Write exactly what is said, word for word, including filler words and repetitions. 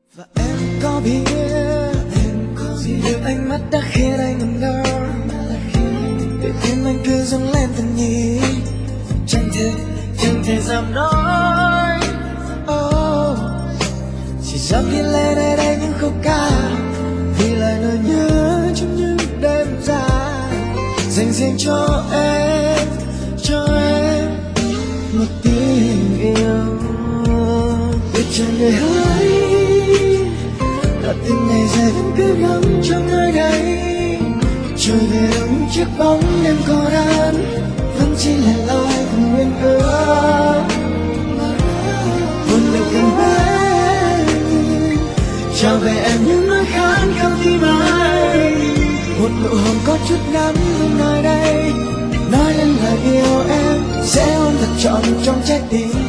Và em có biết điều ánh mắt đã khiến anh ngẩn ngơ, để tim anh cứ dâng lên từng nhịp, chẳng thể chẳng thể dám nói. Oh, chỉ dám viết lên nơi đây những khúc ca, vì lời nỗi nhớ trong những đêm dài, dành riêng cho em, cho em một tiếng yêu. Biết cho người hỡi, và từng ngày dài vẫn cứ ngắm trong nơi đây, trôi về đúng chiếc bóng đêm cô đơn, vẫn chỉ là lời cùng nguyên ước. Buồn mình cần bên, trao về em những nỗi khát khao tim anh, một nụ hôn có chút ngắn ngủi nơi đây, nói lên lời yêu em sẽ ôm thật trọn trong trái tim.